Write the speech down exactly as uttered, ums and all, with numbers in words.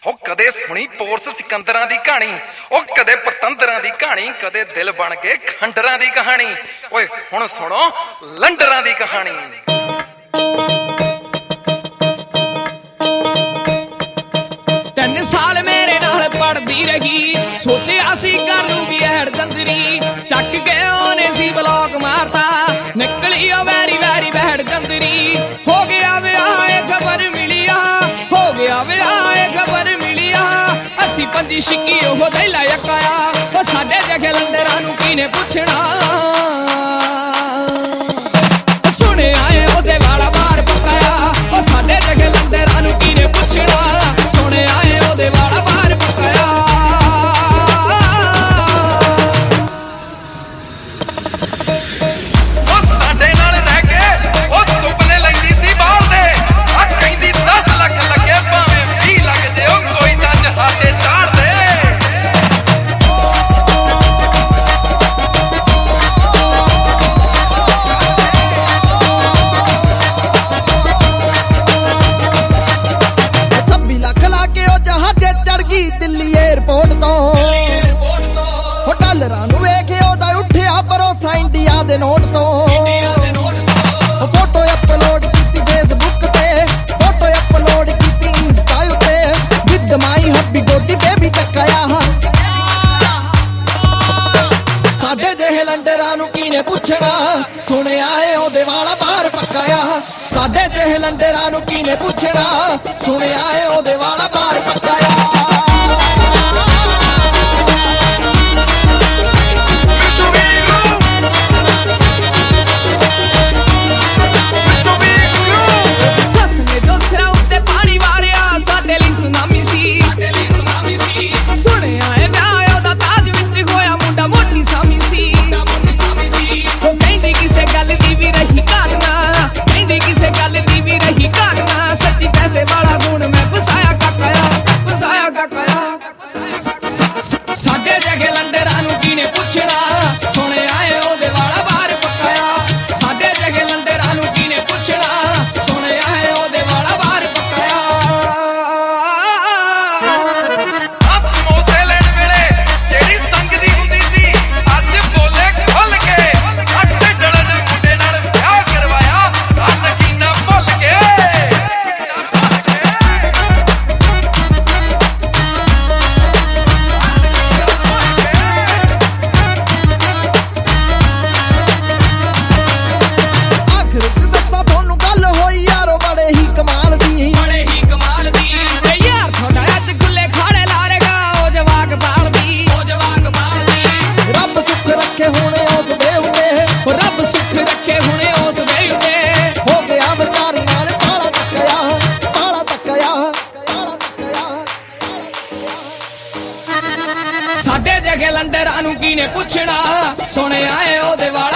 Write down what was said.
ਉਹ ਕਦੇ ਸੁਣੀ ਪੋਰਸ ਸਿਕੰਦਰਾਂ ਦੀ ਕਹਾਣੀ, ਉਹ ਕਦੇ ਪਤੰਦਰਾਂ ਦੀ ਕਹਾਣੀ, ਕਦੇ ਦਿਲ ਬਣ ਕੇ ਖੰਡਰਾਂ ਦੀ ਕਹਾਣੀ। ਓਏ ਹੁਣ ਸੁਣੋ ਲੰਡਰਾਂ ਦੀ ਕਹਾਣੀ। ਤਿੰਨ ਸਾਲ ਮੇਰੇ ਨਾਲ ਪੜਦੀ ਰਹੀ, ਸੋਚਿਆ ਸੀ ਕਰ ਲੂਗੀ ਐੜ ਦੰਦਰੀ, ਚੱਕ ਕੇ ਉਹਨੇ ਸੀ ਬਲੌਕ ਮਾਰਤਾ, ਨਿਕਲੀ ਉਹ ਵੈਰੀ ਵੈਰੀ ਬੈੜ ਦੰਦਰੀ। ਹੋ ਗਿਆ ਵਿਆਹ ਇਹ ਖਬਰ ਮਿਲੀ ਆ, ਹੋ ਗਿਆ ਵਿਆਹ ਇਹ ਖਬਰ ਮਿਲੀ ਆ, ਅਸੀਂ ਪੰਜੀ ਛਿੱਕੀ ਉਹ ਦੈਲਾ ਯਕਾਇਆ। ਉਹ ਸਾਡੇ ਜਗੇ ਲੰਡਰਾਂ ਨੂੰ ਕਿਨੇ ਪੁੱਛਣਾ, ਸੁਣਿਆ ਏ ਉਹਦੇ ਵਾਲਾ ਬਾਹਰ ਪਕਾਇਆ। ਉਹ ਸਾਡੇ ਜਗੇ ਲੰਡਰਾਂ ਨੂੰ ਕਿਨੇ ਪੁੱਛਣਾ, ਸੁਣਿਆ ਏ ਉਹਦੇ ਵਾਲਾ ਬਾਹਰ ਪਕਾਇਆ। ਉਹ ਸਾਡੇ ਨਾਲ ਰਹਿ ਕੇ ਉਹ ਸੁਪਨੇ ਲੈਂਦੀ ਸੀ ਬਾਹਰ ਦੇ, ਆ ਕਹਿੰਦੀ ਦਸ ਲੱਖ ਲੱਗੇ ਭਾਵੇਂ ਵੀਹ ਲੱਖ ਜੇ ਉਹ ਕੋਈ ਤਾਂ ਜਹਾਜ਼ੇ ਚਾੜ ਦੇ। ਛੱਬੀ ਲੱਖ ਲਾ ਕੇ ਉਹ ਜਹਾਜ਼ੇ ਚੜ ਗਈ ਦਿੱਲੀ ਏਅਰਪੋਰਟ ਤੋਂ, ਉਹ ਡਾਲਰਾਂ ਨੂੰ ਵੇਖ ਉਹਦਾ ਉੱਠਿਆ ਭਰੋਸਾ ਇੰਡੀਆ ਦੇ ਨੋਟ ਤੋਂ। ਫੋਟੋ ਅਪਲੋਡ ਕੀਤੀ ਫੇਸਬੁੱਕ ਤੇ, ਫੋਟੋ ਅਪਲੋਡ ਕੀਤੀ ਇੰਸਟਾ ਉੱਤੇ, ਵਿਦ ਮਾਈ ਹੱਬੀ ਗੋਦੀ ਬੇਬੀ ਚੱਕਾਇਆ। ਸਾਡੇ ਜਿਹੇ ਲੰਡਰਾਂ ਨੂੰ ਕਿਨੇ ਪੁੱਛਣਾ, ਸੁਣਿਆ ਏ ਉਹਦੇ ਵਾਲਾ ਬਾਹਰ ਪਕਾਇਆ। ਸਾਡੇ ਜਿਹੇ ਲੰਡਰਾਂ ਨੂੰ ਕਿਨੇ ਪੁੱਛਣਾ, ਸੁਣਿਆ ਏ ਉਹਦੇ ਵਾਲਾ ਬਾਹਰ ਪਕਾਇਆ। ਸੱਸ ਨੇ ਜੋ ਸਿਰਾਂ ਉੱਤੇ ਪਾਣੀ ਵਾਰਿਆ, ਸਾਡੇ ਲਈ ਸੁਨਾਮੀ ਸੀ। ਸੁਣਿਆ ਏ ਵਿਆਹ ਉਹਦਾ ਤਾਜ ਵਿੱਚ ਹੋਇਆ, ਮੁੰਡਾ ਮੋਟੀ ਸਾਮੀ ਸੀ। ਉਹ ਕਹਿੰਦੀ ਕਿਸੇ ਗੱਲ ਦੀ ਵੀ ਰਹੀ ਘਾਟਨਾ, ਕਹਿੰਦੀ ਕਿਸੇ ਗੱਲ ਦੀ ਵੀ ਰਹੀ ਘਾਟਨਾ, ਸੱਚੀ ਪੈਸੇ ਵਾਲਾ ਗੁਣ ਮੈਂ ਫਸਾਇਆ ਕਾਕਾਇਆ, ਫਸਾਇਆ ਕਾਕਾਇਆ। ਸਾਡੇ ਜਗੇ ਲੰਡਰਾਂ ਨੂੰ ਕਿਨੇ ਪੁੱਛਣਾ, ਸੁਣਿਆ ਏ ਉਹਦੇ ਵਾਲਾ ਬਾਹਰ ਪਕਾਇਆ। ਸਾਡੇ ਜਗੇ ਲੰਡਰਾਂ ਨੂੰ ਕਿਨੇ ਪੁੱਛਣਾ, ਸੁਣਿਆ ਏ ਉਹਦੇ ਵਾਲਾ ਬਾਹਰ ਪਕਾਇਆ। ਆ ਸਮੋਸੇ ਲੈਣ ਵੇਲੇ ਜਿਹੜੀ ਸੰਗਦੀ ਹੁੰਦੀ ਸੀ, ਅੱਜ ਬੋਲੇ ਖੁੱਲ ਕੇ। ਅੱਠ ਡਲੇ ਦੇ ਮੁੰਡੇ ਨਾਲ ਵਿਆਹ ਕਰਵਾਇਆ, ਆ ਨਗੀਨਾ ਭੁੱਲ ਕੇ। ਆਖਰ ਚ ਦੱਸਾਂ ਤੁਹਾਨੂੰ ਗੱਲ ਹੋਈ ਯਾਰੋ ਬੜੇ ਹੀ ਕਮਾਲ ਦੀ, ਬੜੇ ਹੀ ਕਮਾਲ ਦੀ। ਏ ਯਾਰ ਤੁਹਾਡਾ ਅੱਜ ਗੁੱਲੇ ਖਾੜੇ ਲਾਰੇਗਾ, ਉਹ ਜਵਾਕ ਬਾਲਦੀ, ਉਹ ਜਵਾਕ ਬਾਲਦੀ। ਰੱਬ ਸੁੱਖ ਰੱਖੇ ਹੁਣੇ ਉਸ ਦੇ ਉੱਤੇ, ਉਹ ਰੱਬ ਸੁੱਖ ਰੱਖੇ ਹੁਣੇ ਉਸ ਵੇ ਉੱਤੇ। ਹੋ ਗਿਆ ਵਿਚਾਰੀ ਨਾਲ ਪਾਲਾ ਤੱਕਿਆ, ਪਾਲਾ ਤੱਕਿਆ, ਪਾਲਾ ਤੱਕਿਆ। ਸਾਡੇ ਜਗੇ ਲੰਡਰਾਂ ਨੂੰ ਕਿਨੇ ਪੁੱਛਣਾ, ਸੁਣਿਆ ਏ ਉਹਦੇ ਵਾਲਾ